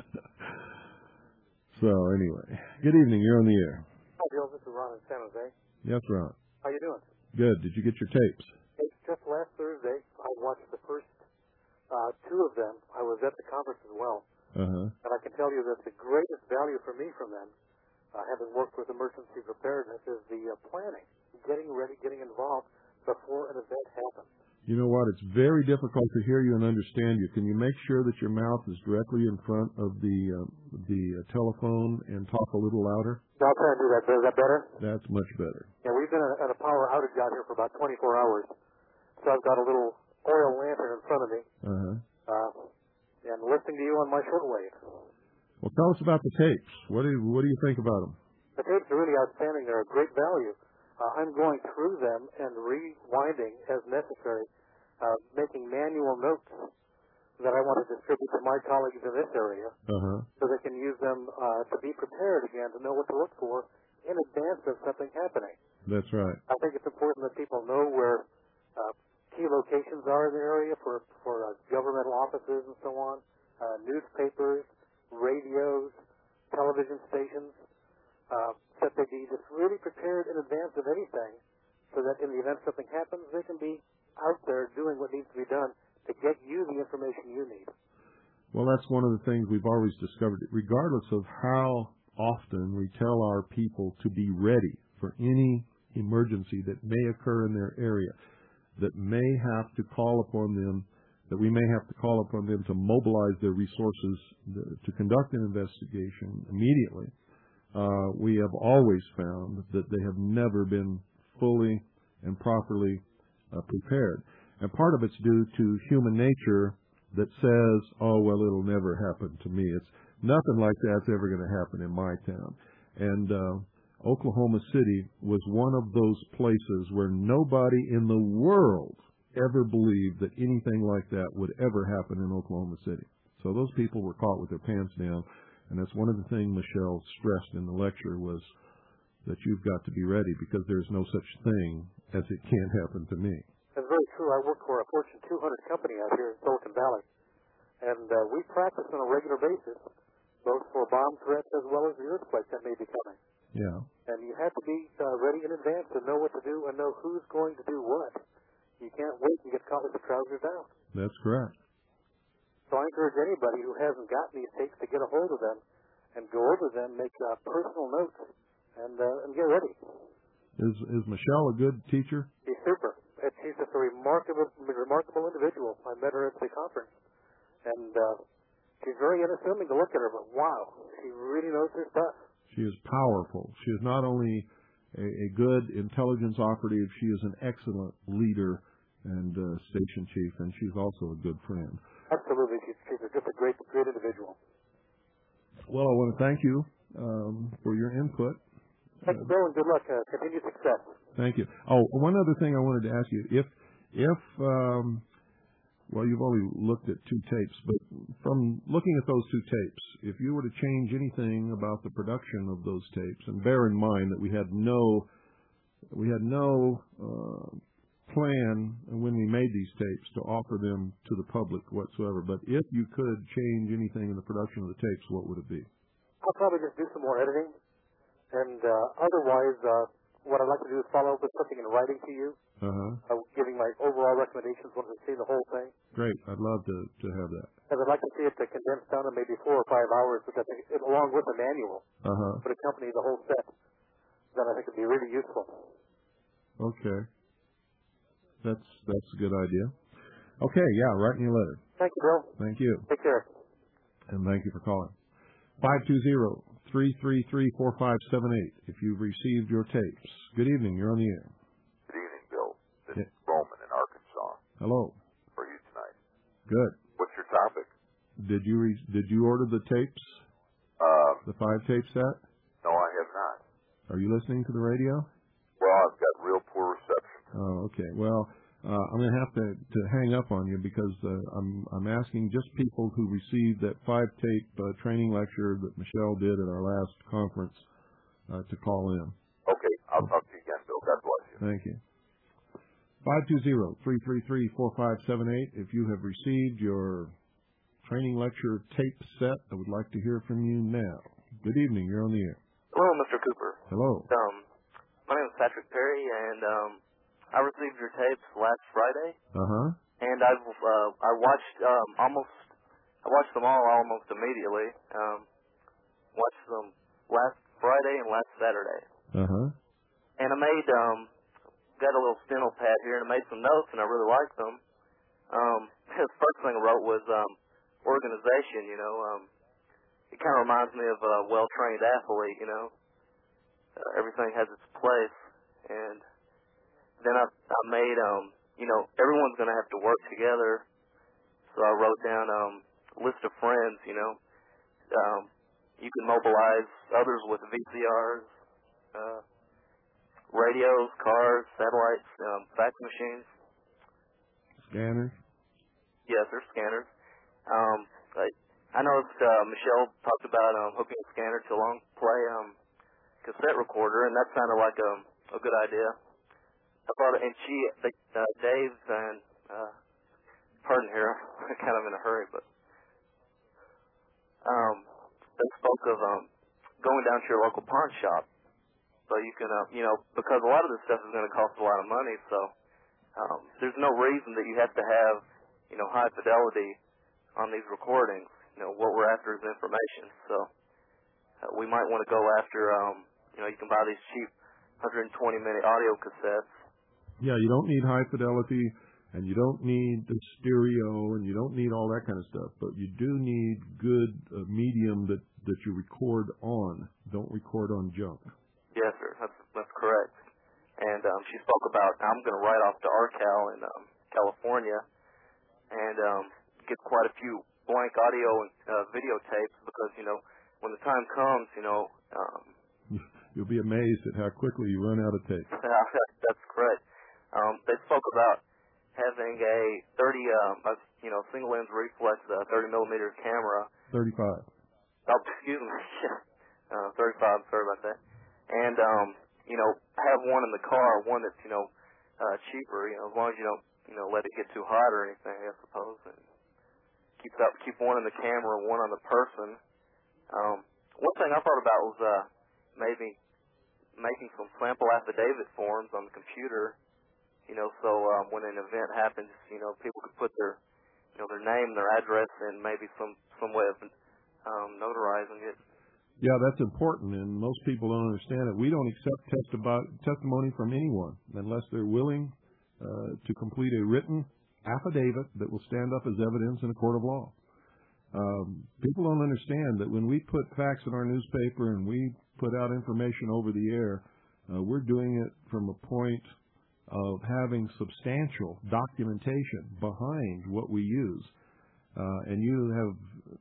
So anyway, good evening. You're on the air. Hi, Bill. This is Ron in San Jose. Yes, Ron. How you doing? Good. Did you get your tapes? Hey, just last Thursday, I watched the first uh, two of them. I was at the conference as well. Uh-huh. And I can tell you that the greatest value for me from them, uh, having worked with emergency preparedness, is the uh, planning, getting ready, getting involved before an event happens. You know what? It's very difficult to hear you and understand you. Can you make sure that your mouth is directly in front of the uh, the uh, telephone and talk a little louder? I'll try and do that. Is that better? That's much better. Yeah, we've been at a power outage out here for about twenty-four hours. So I've got a little oil lantern in front of me. Uh-huh. Uh, and listening to you on my shortwave. Well, tell us about the tapes. What do you, what do you think about them? The tapes are really outstanding. They're a great value. Uh, I'm going through them and rewinding as necessary, uh, making manual notes that I want to distribute to my colleagues in this area, uh-huh. so they can use them uh, to be prepared again, to know what to look for in advance of something happening. That's right. I think it's important that people know where uh, key locations are in the area for, for uh, governmental offices and so on, uh, newspapers, radios, television stations, uh, that they be just really prepared in advance of anything, so that in the event something happens, they can be out there doing what needs to be done to get you the information you need. Well, that's one of the things we've always discovered. Regardless of how often we tell our people to be ready for any emergency that may occur in their area, that may have to call upon them, that we may have to call upon them to mobilize their resources to conduct an investigation immediately, uh, we have always found that they have never been fully and properly uh, prepared. And part of it's due to human nature that says, oh, well, it'll never happen to me. It's nothing like that's ever going to happen in my town. And uh, Oklahoma City was one of those places where nobody in the world ever believed that anything like that would ever happen in Oklahoma City. So those people were caught with their pants down. And that's one of the things Michelle stressed in the lecture, was that you've got to be ready, because there's no such thing as it can't happen to me. That's very true. I work for a Fortune two hundred company out here in Silicon Valley, and uh, we practice on a regular basis, both for bomb threats as well as the earthquake that may be coming. Yeah. And you have to be uh, ready in advance to know what to do and know who's going to do what. You can't wait and get caught with the trousers down. That's correct. So I encourage anybody who hasn't gotten these tapes to get a hold of them and go over them, make uh, personal notes, and uh, and get ready. Is is Michelle a good teacher? She's super. And she's just a remarkable, remarkable individual. I met her at the conference, and uh, she's very unassuming to look at her, but wow, she really knows her stuff. She is powerful. She is not only a, a good intelligence operative, she is an excellent leader and uh, station chief, and she's also a good friend. Absolutely. She's, she's just a great, great individual. Well, I want to thank you um, for your input. Thank you, Bill, and good luck. Uh, continued success. Thank you. Oh, one other thing I wanted to ask you. If, if um, well, you've only looked at two tapes, but from looking at those two tapes, if you were to change anything about the production of those tapes, and bear in mind that we had no, we had no uh, plan when we made these tapes to offer them to the public whatsoever, but if you could change anything in the production of the tapes, what would it be? I'll probably just do some more editing, and uh, otherwise, uh, what I'd like to do is follow up with something in writing to you, uh-huh. uh, giving my overall recommendations once I see the whole thing. Great. I'd love to, to have that. And I'd like to see it uh, condensed down to maybe four or five hours, which I think, it, along with the manual, uh-huh. would accompany the whole set. That I think would be really useful. Okay. That's that's a good idea. Okay, yeah, write me a letter. Thank you, Bill. Thank you. Take care. And thank you for calling. five two zero, three three three, four five seven eight if you've received your tapes. Good evening. You're on the air. Good evening, Bill. This Yeah. is Bowman in Arkansas. Hello. For you tonight. Good. What's your topic? Did you re- did you order the tapes? Um, The five tape set? no, I have not. Are you listening to the radio? Well, I've got real poor reception. Oh, okay. Well, Uh, I'm going to have to, to hang up on you because uh, I'm I'm asking just people who received that five-tape uh, training lecture that Michelle did at our last conference uh, to call in. Okay, I'll talk to you again, Bill. God bless you. Thank you. five two zero, three three three, four five seven eight. If you have received your training lecture tape set, I would like to hear from you now. Good evening. You're on the air. Hello, Mister Cooper. Hello. Um, my name is Patrick Perry, and um, I received your tapes last Friday. Uh-huh. And I've uh, I watched um, almost I watched them all almost immediately. Um, watched them last Friday and last Saturday. Uh-huh. And I made um, got a little steno pad here, and I made some notes, and I really liked them. Um, the first thing I wrote was um, organization. You know, um, it kind of reminds me of a well-trained athlete. You know, uh, everything has its place, and then I, I made, um, you know, everyone's going to have to work together. So I wrote down um, a list of friends, you know. Um, you can mobilize others with V C Rs, uh, radios, cars, satellites, um, fax machines. Scanners? Yes, they're scanners. Um, I, I know uh, Michelle talked about um, hooking a scanner to a long play um, cassette recorder, and that sounded like a, a good idea. I thought, and she, uh, Dave, and uh, pardon here, I'm kind of in a hurry, but um, they spoke of um, going down to your local pawn shop, so you can, uh, you know, because a lot of this stuff is going to cost a lot of money, so um, there's no reason that you have to have, you know, high fidelity on these recordings. You know, what we're after is information, so uh, we might want to go after, um, you know, you can buy these cheap one hundred twenty minute audio cassettes. Yeah, you don't need high fidelity, and you don't need the stereo, and you don't need all that kind of stuff. But you do need good uh, medium that, that you record on. Don't record on junk. Yes, sir. That's that's correct. And um, she spoke about I'm going to write off to ArCal in um, California and um, get quite a few blank audio and uh, videotapes because you know when the time comes, you know. Um, You'll be amazed at how quickly you run out of tape. That's correct. Um, they spoke about having a thirty, um, a, you know, single lens reflex, uh, thirty millimeter camera. thirty-five. Oh, excuse me. uh, thirty-five. Sorry about that. And um, you know, have one in the car, one that's you know uh, cheaper. You know, as long as you don't you know let it get too hot or anything, I suppose. And keep up, keep one in the camera, one on the person. Um, one thing I thought about was uh, maybe making some sample affidavit forms on the computer. You know, so um, when an event happens, you know, people could put their, you know, their name, their address, and maybe some some way of um, notarizing it. Yeah, that's important, and most people don't understand it. We don't accept testi- testimony from anyone unless they're willing uh, to complete a written affidavit that will stand up as evidence in a court of law. Um, people don't understand that when we put facts in our newspaper and we put out information over the air, uh, we're doing it from a point of having substantial documentation behind what we use. Uh, and you have,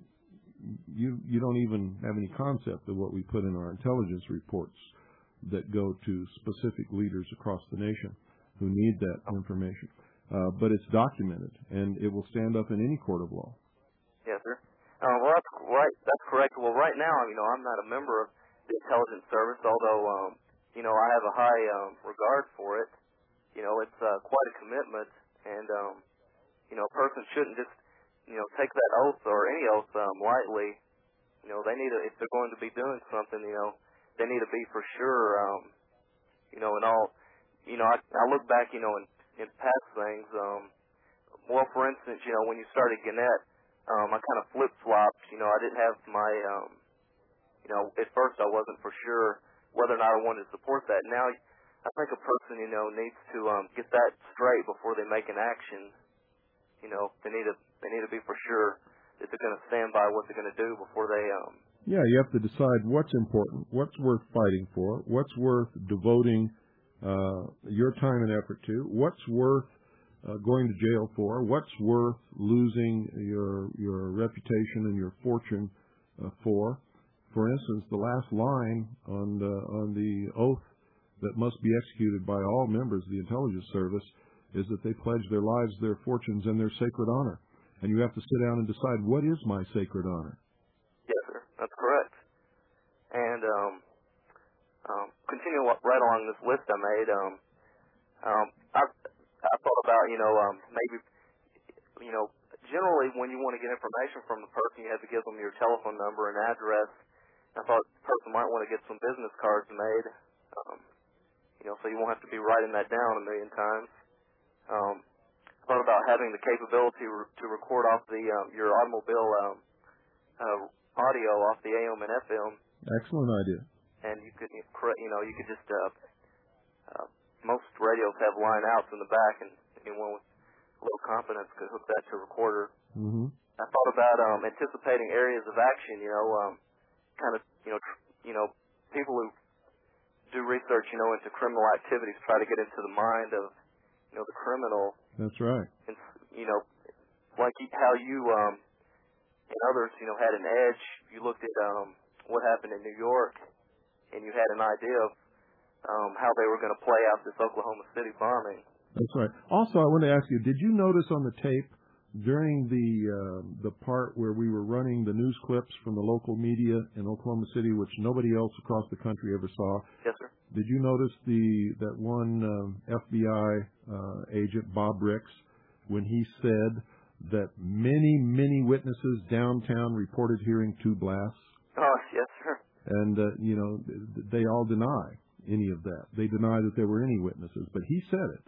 you, you don't even have any concept of what we put in our intelligence reports that go to specific leaders across the nation who need that information. Uh, but it's documented, and it will stand up in any court of law. Yes, sir. Uh, well, that's right. That's correct. Well, right now, you know, I'm not a member of the intelligence service, although, um, you know, I have a high um, regard for it. You know, it's uh, quite a commitment, and, um, you know, a person shouldn't just, you know, take that oath or any oath um, lightly. You know, they need to, if they're going to be doing something, you know, they need to be for sure, um, you know, and all, you know, I, I look back, you know, in, in past things, um, well, for instance, you know, when you started Gannett, um, I kind of flip-flopped, you know, I didn't have my, um, you know, at first I wasn't for sure whether or not I wanted to support that. Now, I think a person, you know, needs to um, get that straight before they make an action. You know, they need to they need to be for sure that they're going to stand by what they're going to do before they. Um, yeah, you have to decide what's important, what's worth fighting for, what's worth devoting uh, your time and effort to, what's worth uh, going to jail for, what's worth losing your your reputation and your fortune uh, for. For instance, the last line on the, on the oath that must be executed by all members of the intelligence service is that they pledge their lives, their fortunes, and their sacred honor. And you have to sit down and decide, what is my sacred honor? Yes, sir. That's correct. And um, um, continue right along this list I made. Um, um, I, I thought about, you know, um, maybe, you know, generally when you want to get information from the person, you have to give them your telephone number and address. I thought the person might want to get some business cards made, um, you know, so you won't have to be writing that down a million times. Um, I thought about having the capability re- to record off the um, your automobile um, uh, audio off the A M and F M. Excellent idea. And you could, you know, you could just uh, uh, most radios have line outs in the back, and anyone with a little confidence could hook that to a recorder. Mm-hmm. I thought about um, anticipating areas of action. You know, um, kind of, you know, tr- you know, people who do research, you know, into criminal activities try to get into the mind of, you know, the criminal. That's right. And, you know, like how you um, and others, you know, had an edge. You looked at um, what happened in New York, and you had an idea of um, how they were going to play out this Oklahoma City bombing. That's right. Also, I want to ask you, did you notice on the tape during the uh, the part where we were running the news clips from the local media in Oklahoma City, which nobody else across the country ever saw? Yes, sir. Did you notice the that one um, F B I uh, agent, Bob Ricks, when he said that many, many witnesses downtown reported hearing two blasts? Oh, yes, sir. And, uh, you know, they all deny any of that. They deny that there were any witnesses, but he said it.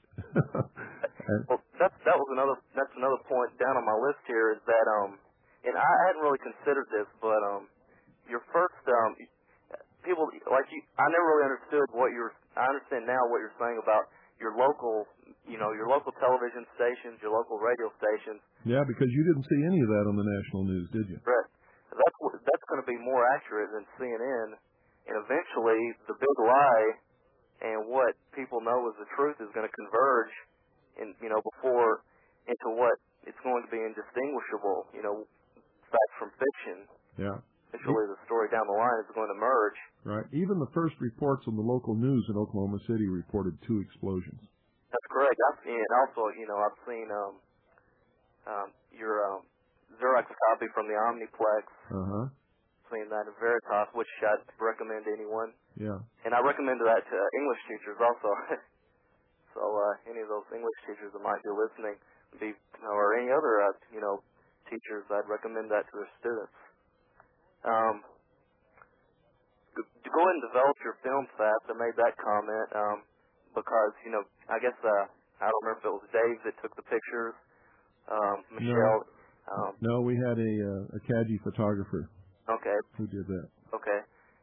And, well, that's, that was another, that's another point down on my list here is that, um, and I hadn't really considered this, but, um, your first, um, people, like you, I never really understood what you're, I understand now what you're saying about your local, you know, your local television stations, your local radio stations. Yeah, because you didn't see any of that on the national news, did you? Right. That's what, that's going to be more accurate than C N N, and eventually the big lie and what people know is the truth is going to converge, in you know before into what it's going to be indistinguishable. You know, facts from fiction. Yeah. Eventually, the story down the line is going to merge. Right. Even the first reports on the local news in Oklahoma City reported two explosions. That's correct. I've seen, and also, you know, I've seen um, um, your um, Xerox copy from the Omniplex. Uh-huh. Seen that in Veritas, which I'd recommend to anyone. Yeah. And I recommend that to English teachers also. So uh, any of those English teachers that might be listening, be or any other uh, you know teachers, I'd recommend that to their students. Um, to go ahead and develop your film fast. I made that comment um, because you know I guess uh, I don't remember if it was Dave that took the pictures. Um, Michelle. No. Um, no, we had a uh, a Cadgy photographer. Okay. Who did that? Okay.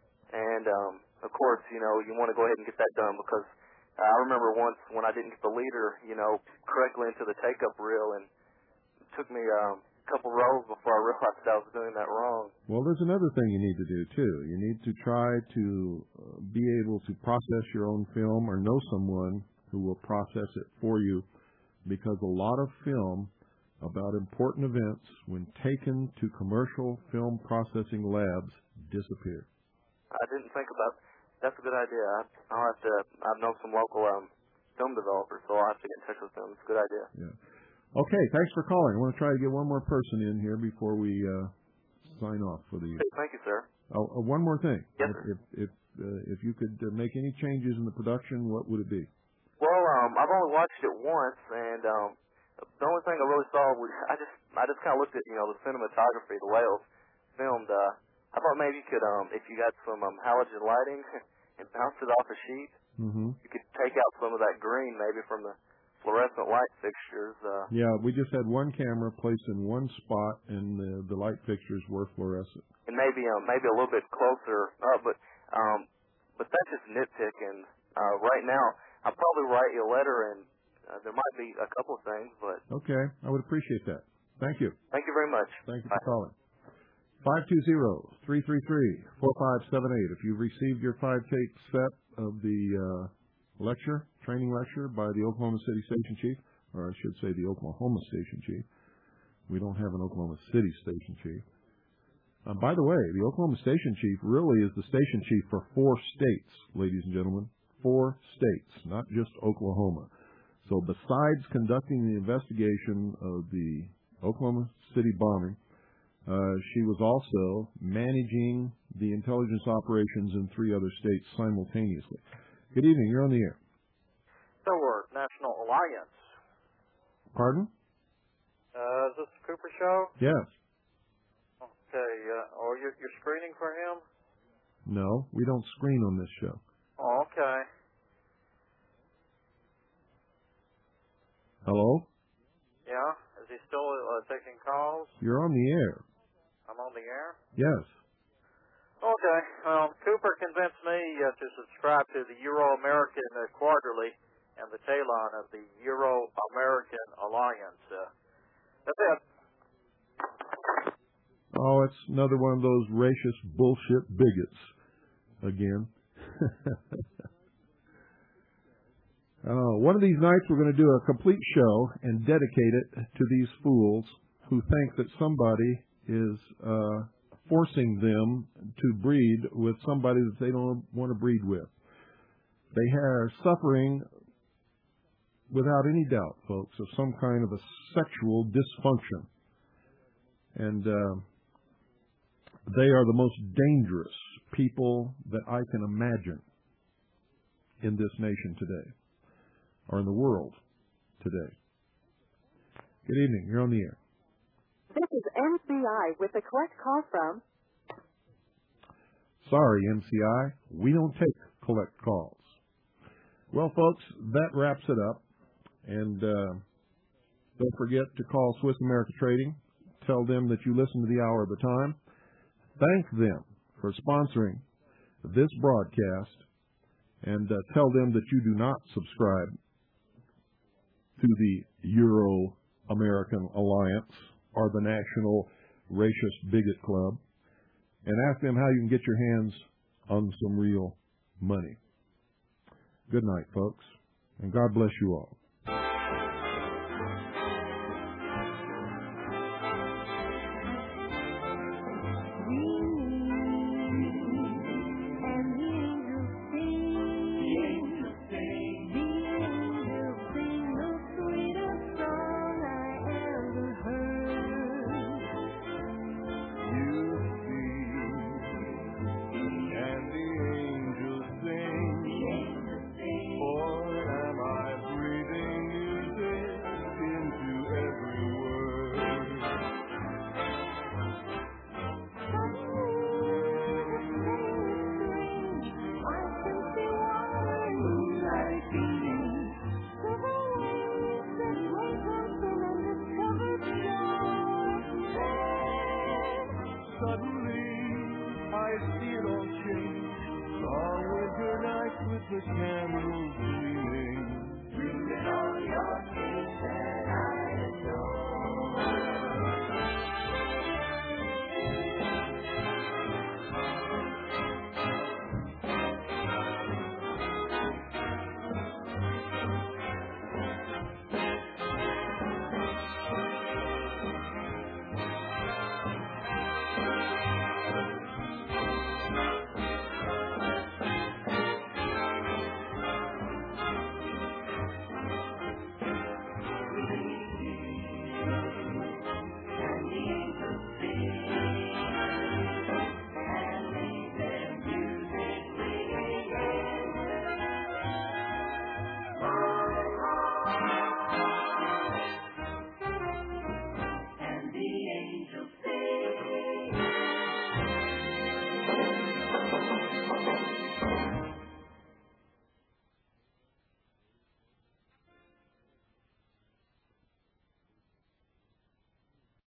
And um, of course, you know, you want to go ahead and get that done because uh, I remember once when I didn't get the leader, you know, correctly into the take-up reel, and it took me um, a couple rolls before I realized I was doing that wrong. Well, there's another thing you need to do too. You need to try to uh, be able to process your own film or know someone who will process it for you, because a lot of film about important events, when taken to commercial film processing labs, disappear. I didn't think about that's a good idea. I, I'll have to. I know some local um, film developers, so I'll have to get in touch with them. It's a good idea. Yeah. Okay. Thanks for calling. I want to try to get one more person in here before we uh, sign off for the. Hey, thank you, sir. Oh, uh, one more thing. Yes, if sir. if if, uh, if you could uh, make any changes in the production, what would it be? Well, um, I've only watched it once, and um, the only thing I really saw was I just I just kind of looked at you know the cinematography, the way it was filmed. Uh, I thought maybe you could um, if you got some um, halogen lighting and bounce it off a sheet, Mm-hmm. you could take out some of that green maybe from the fluorescent light fixtures. Uh, Yeah, we just had one camera placed in one spot, and the, the light fixtures were fluorescent. and maybe um, maybe a little bit closer up, but um, but that's just nitpicking. Uh, right now, I'll probably write you a letter, and uh, there might be a couple of things, but Okay, I would appreciate that. Thank you. thank you very much. Thank you Bye. for calling. five two zero, three three three, four five seven eight. If you've received your five-tape set of the uh, lecture, training lecture by the Oklahoma City Station Chief, or I should say the Oklahoma Station Chief. We don't have an Oklahoma City Station Chief. Uh, by the way, the Oklahoma Station Chief really is the station chief for four states, ladies and gentlemen. Four states, not just Oklahoma. So besides conducting the investigation of the Oklahoma City bombing, uh, she was also managing the intelligence operations in three other states simultaneously. Good evening. You're on the air. Stewart, National Alliance. Pardon? Uh, is this the Cooper Show? Yes. Okay. Uh, oh, you're, you're screening for him? No, we don't screen on this show. Oh, okay. Hello? Yeah? Is he still uh, taking calls? You're on the air. I'm on the air? Yes. Okay. Um, Cooper convinced me uh, to subscribe to the Euro-American uh, Quarterly and the Talon of the Euro-American Alliance. Uh, that's it. Oh, it's another one of those racist bullshit bigots again. uh, one of these nights we're going to do a complete show and dedicate it to these fools who think that somebody is uh, forcing them to breed with somebody that they don't want to breed with. They are suffering, without any doubt, folks, of some kind of a sexual dysfunction. And uh, they are the most dangerous people that I can imagine in this nation today, or in the world today. Good evening. You're on the air. This is M C I with a collect call from... Sorry, M C I. We don't take collect calls. Well, folks, that wraps it up. And uh, don't forget to call Swiss America Trading. Tell them that you listen to the Hour of the Time. Thank them for sponsoring this broadcast. And uh, tell them that you do not subscribe to the Euro-American Alliance or the National Racist Bigot Club. And ask them how you can get your hands on some real money. Good night, folks. And God bless you all. The candles gleaming, bring it on your face.